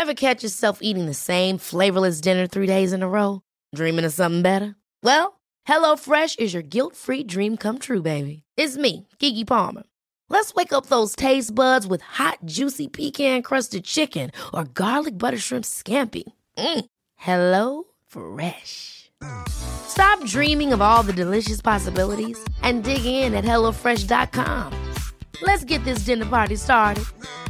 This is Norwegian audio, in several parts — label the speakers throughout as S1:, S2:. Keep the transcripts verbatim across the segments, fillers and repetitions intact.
S1: Ever catch yourself eating the same flavorless dinner three days in a row? Dreaming of something better? Well, HelloFresh is your guilt-free dream come true, baby. It's me, Keke Palmer. Let's wake up those taste buds with hot, juicy pecan-crusted chicken or garlic butter shrimp scampi. Mm. Hello Fresh. Stop dreaming of all the delicious possibilities and dig in at hello fresh dot com. Let's get this dinner party started.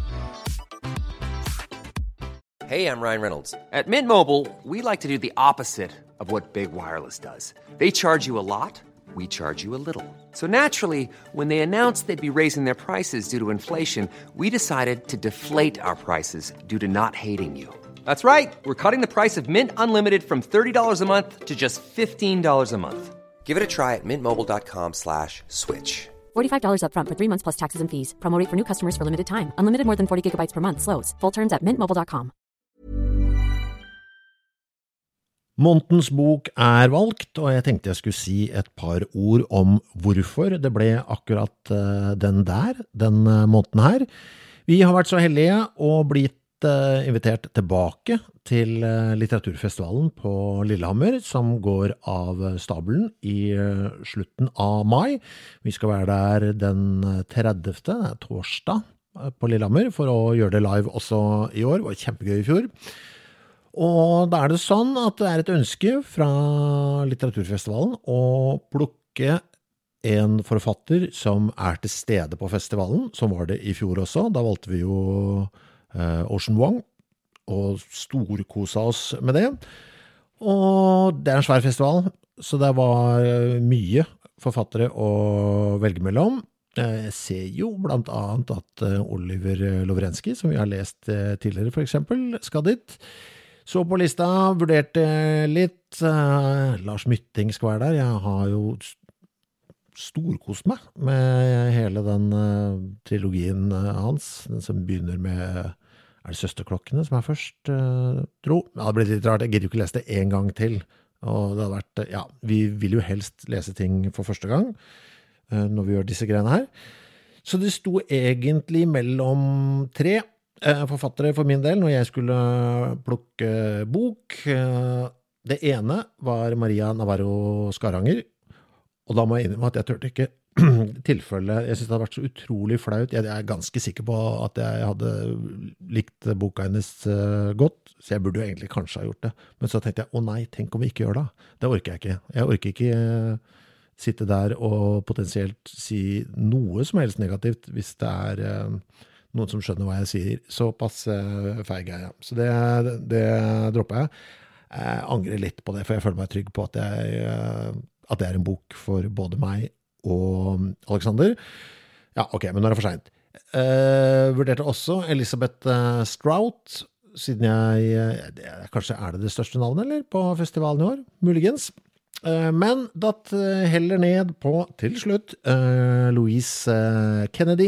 S2: Hey, I'm Ryan Reynolds. At Mint Mobile, we like to do the opposite of what Big Wireless does. They charge you a lot, we charge you a little. So naturally, when they announced they'd be raising their prices due to inflation, we decided to deflate our prices due to not hating you. That's right. We're cutting the price of Mint Unlimited from thirty dollars a month to just fifteen dollars a month. Give it a try at mintmobile.com slash switch.
S3: forty-five dollars up front for three months plus taxes and fees. Promo rate for new customers for limited time. Unlimited more than forty gigabytes per month. Slows full terms at mint mobile dot com.
S4: Månedens bok er valgt, og jeg tenkte jeg skulle si et par ord om hvorfor det ble akkurat uh, den der, den uh, måneden her. Vi har vært så heldige og blitt uh, invitert tilbake til uh, litteraturfestivalen på Lillehammer, som går av stabelen i uh, slutten av mai. Vi skal være der den tredivte, torsdag, uh, på Lillehammer, for å gjøre det live også i år. Det var kjempegøy i fjor. Og da er det sånn at det er et ønske fra litteraturfestivalen å plukke en forfatter som er til stede på festivalen, som var det i fjor også. Da valgte vi jo uh, Ocean Vuong, og storkosa oss med det. Og det er en svær festival, så det var mye forfattere å velge mellom. Jeg ser jo blant annet at Oliver Lovrenskij, som vi har lest tidligere for eksempel, skal dit. Så på lista vurderte litt, uh, Lars Mytting skal være der. Jeg har jo storkost meg med hele den uh, trilogien uh, hans, den som begynner med, er det Søsterklokkene som er først, uh, tro? Ja, det ble litt rart, jeg gidder jo ikke lese det en gang til. Og det har vært, ja, vi vil jo helst lese ting for første gang, uh, når vi gjør disse greiene her. Så det sto egentlig mellom tre forfattere for min del når jeg skulle plukke bok. Det ene var Maria Navarro Skaranger, og da må jeg innrømme at jeg tørte ikke tilfelle. Jeg synes det hadde vært så utrolig flaut. Jeg er ganske sikker på at jeg hadde likt boka hennes godt, så jeg burde jo egentlig kanskje ha gjort det. Men så tenkte jeg, å nei, tenk om vi ikke gjør det. Det orker jeg ikke. Jeg orker ikke sitte der og potensielt si noe som helst negativt hvis det er noen som skjønner hva jeg sier. Såpass uh, feig er jeg. Så det, det dropper jeg. Jeg angrer litt på det, for jeg føler meg trygg på at, jeg, uh, at det er en bok for både meg og Alexander. Ja, ok, men nå er det for sent. Uh, vurderte også Elisabeth uh, Strout, siden jeg, uh, det, kanskje er det det største navnet, eller? På festivalen i år, muligens. Uh, men datt uh, heller ned på, til slutt, uh, Louise uh, Kennedy,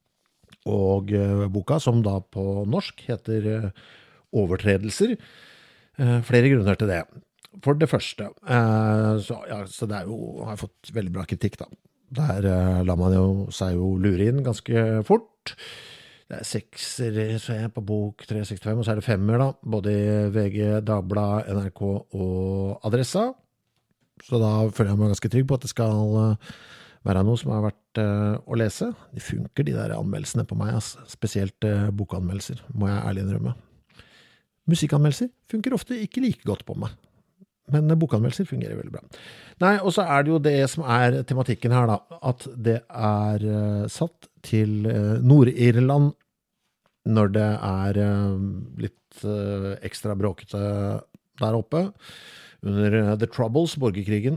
S4: og uh, boka som da på norsk heter uh, Overtredelser. Uh, flere grunner til det. For det første, uh, så, ja, så det er jo, har jeg fått veldig bra kritikk da. Der uh, la man jo seg jo lure inn ganske fort. Det er sekser, så er jeg på bok tre sekstifem, og så er det femmer da, både i V G, Dagbladet, N R K og Adressa. Så da føler jeg meg ganske trygg på at det skal uh, være noe som har vært uh, å lese. Det funker de der anmeldelsene på meg, altså. Spesielt uh, bokanmeldelser, må jeg ærlig innrømme. Musikkanmeldelser funker ofte ikke like godt på meg, men uh, bokanmeldelser fungerer veldig bra. Nei, og så er det jo det som er tematikken her da, at det er uh, satt til uh, Nord-Irland når det er uh, litt uh, ekstra bråkete der oppe, under uh, The Troubles, borgerkrigen.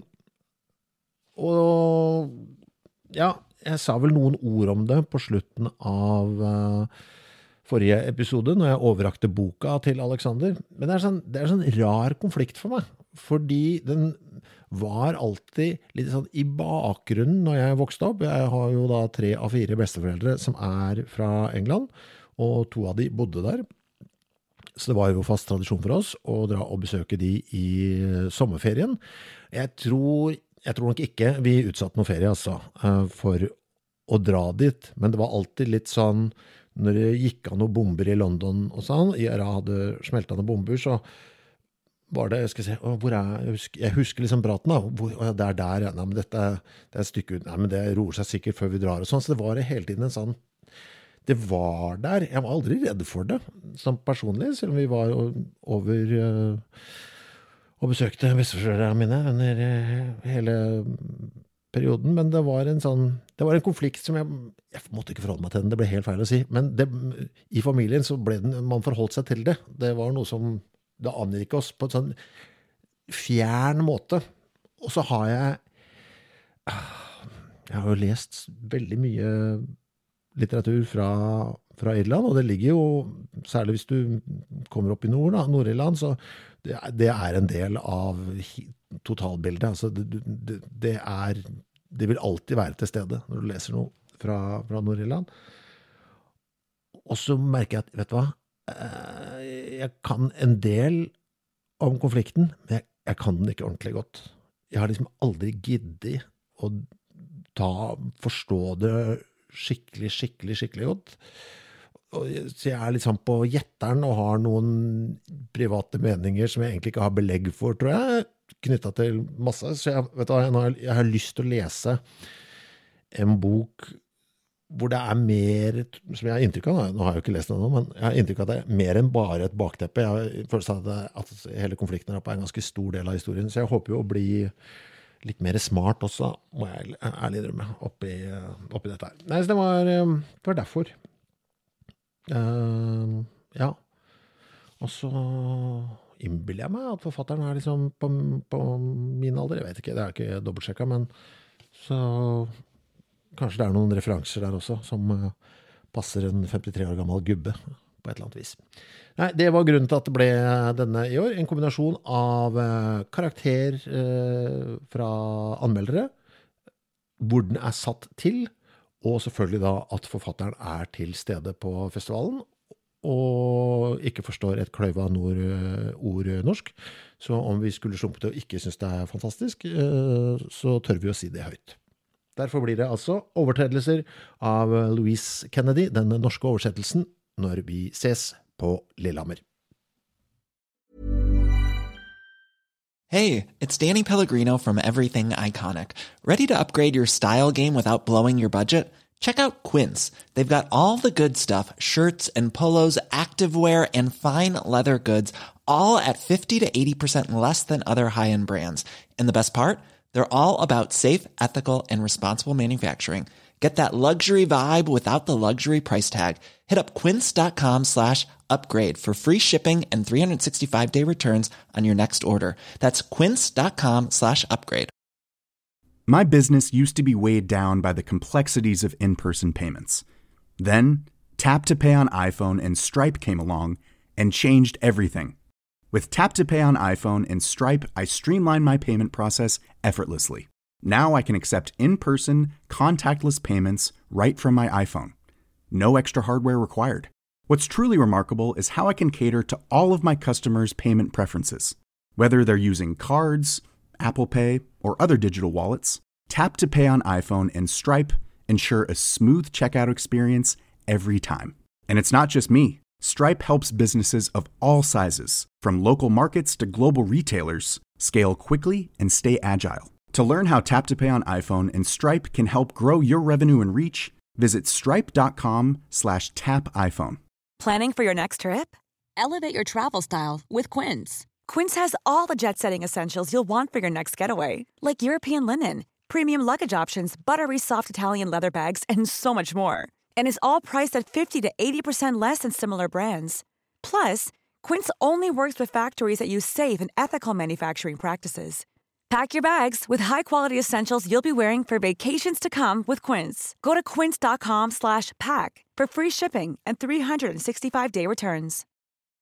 S4: Og ja, jeg sa vel noen ord om det på slutten av uh, forrige episode, når jeg overrakte boka til Alexander. Men det er sånn, det er sånn rar konflikt for meg, fordi den var alltid litt sånn i bakgrunnen når jeg vokste opp. Jeg har jo da tre av fire besteforeldre som er fra England, og to av de bodde der. Så det var jo fast tradisjon for oss å dra og besøke de i sommerferien. Jeg tror, jeg tror nok ikke vi utsatte noe ferie altså, for å dra dit, men det var alltid litt sånn, når det gikk av noen bomber i London og sånn, I R A hadde smeltet noen bomber, så var det, jeg skal se, å, hvor er, jeg husker, jeg husker liksom praten da, hvor, å, det er der, ja, nei, men dette det er et stykke ut, nei, men det roer seg sikkert før vi drar og sånn, så det var hele tiden en sånn, det var der, jeg var aldri redd for det, som personlig, selv om vi var over uh, og besøkte besteforeldrene mine under uh, hele perioden, men det var en sånn, det var en konflikt som jeg, jeg måtte ikke forholde meg til den, det ble helt feil å si, men det, I familien så ble den, man forholdt seg til det, det var noe som, det angikk oss på en sånn fjern måte, og så har jeg, jeg har jo lest veldig mye litteratur fra, fra Irland, og det ligger jo, særlig hvis du kommer opp I nord, da, Nord-Irland, så det, det er en del av totalbildet, altså det, det, det er, det vil alltid være til stede når du leser noe fra, fra Nord-Irland. Og så merker jeg at, vet du hva, jeg kan en del om konflikten, men jeg, jeg kan den ikke ordentlig godt. Jeg har liksom aldri giddet å ta, forstå det skikkelig, skikkelig, skikkelig godt. Og, så jeg er liksom på gjetteren og har noen private meninger som jeg egentlig ikke har belegg for, tror jeg, knyttet til masse. Så jeg, vet du hva, jeg, har, jeg har lyst til å lese en bok hvor det er mer, som jeg har inntrykk av, nå har jeg jo ikke lest det nå, men jeg har inntrykk av at det er mer enn bare et bakteppe. Jeg har følelse av at, at hele konflikten er oppe en ganske stor del av historien, så jeg håper jo å bli litt mer smart også, må jeg ærlig drømme, oppi, oppi dette her. Nei, så det var, det var derfor. Uh, ja. Og så innbiller jeg meg at forfatteren er liksom på, på min alder, jeg vet ikke, det er ikke dobbeltsjekket, men så kanskje det er noen referanser der også, som uh, passer en femtitre år gammel gubbe på et eller annet vis. Nei, det var grunnen til at det ble denne I år, en kombinasjon av uh, karakter uh, fra anmeldere, hvor den er satt til, og selvfølgelig da at forfatteren er til stede på festivalen, og ikke forstår et kløyva nord, uh, ord norsk. Så om vi skulle slumpe til og ikke synes det er fantastisk, uh, så tør vi å si det høyt. Derfor blir det altså overtredelser av Louise Kennedy, den norske oversettelsen, når vi ses på Lillehammer.
S5: Hey, it's Danny Pellegrino from Everything Iconic. Ready to upgrade your style game without blowing your budget? Check out Quince. They've got all the good stuff, shirts and polos, activewear, and fine leather goods, all at fifty to eighty percent less than other high-end brands. And the best part? They're all about safe, ethical, and responsible manufacturing. Get that luxury vibe without the luxury price tag. Hit up quince.com slash upgrade for free shipping and three sixty-five day returns on your next order. That's quince.com slash upgrade.
S6: My business used to be weighed down by the complexities of in-person payments. Then, Tap to Pay on iPhone and Stripe came along and changed everything. With Tap to Pay on iPhone and Stripe, I streamlined my payment process effortlessly. Now I can accept in-person, contactless payments right from my iPhone. No extra hardware required. What's truly remarkable is how I can cater to all of my customers' payment preferences. Whether they're using cards, Apple Pay, or other digital wallets, Tap to Pay on iPhone and Stripe ensure a smooth checkout experience every time. And it's not just me. Stripe helps businesses of all sizes, from local markets to global retailers, scale quickly and stay agile. To learn how Tap to Pay on iPhone and Stripe can help grow your revenue and reach, visit stripe.com slash tap iPhone.
S7: Planning for your next trip? Elevate your travel style with Quince. Quince has all the jet-setting essentials you'll want for your next getaway, like European linen, premium luggage options, buttery soft Italian leather bags, and so much more. And is all priced at fifty to eighty percent less than similar brands. Plus, Quince only works with factories that use safe and ethical manufacturing practices. Pack your bags with high-quality essentials you'll be wearing for vacations to come with Quince. Go to quince.com slash pack for free shipping and three sixty-five day returns.